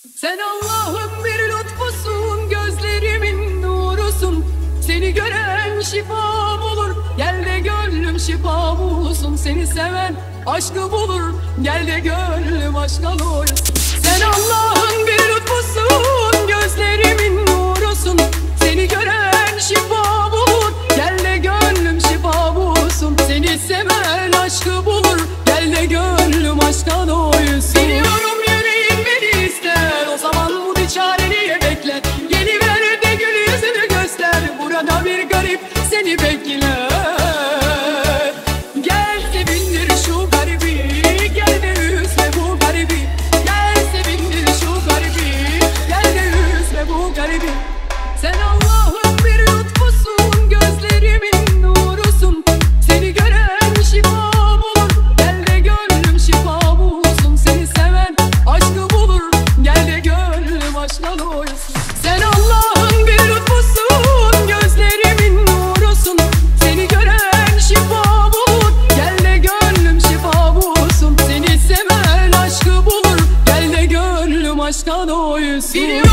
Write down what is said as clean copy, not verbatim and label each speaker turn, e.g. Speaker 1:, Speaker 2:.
Speaker 1: Sen Allah'ın bir lütfusun, gözlerimin nurusun. Seni gören şifa bulur, gel de gönlüm şifa bulsun. Seni seven aşkı bulur, gel de gönlüm aşka doysun. Sen Allah'ın bir lütfusun, gözlerimin nurusun. Seni gören şifa bulur, gel de gönlüm şifa bulsun. Seni seven aşkı bulur, gel de gönlüm aşka doysun. Biliyorum yüreğin beni ister, o zaman bu bir çare niye bekler? Geliver de gül yüzünü göster, burada bir garip seni bekler. Gel sevindir şu garibi, gel de üzme bu garibi. Gel sevindir şu garibi, gel de üzme bu garibi. Sen Allah'ın bir lütfusun, gözlerimin nurusun. Seni gören şifa bulur, gel de gönlüm şifa bulsun. Seni seven aşkı bulur, gel de gönlüm aşka doysun. Sen Allah'ın bir lütfusun, gözlerimin nurusun. Seni gören şifa bulur, gel de gönlüm şifa bulsun. Seni seven aşkı bulur, gel de gönlüm aşka doysun.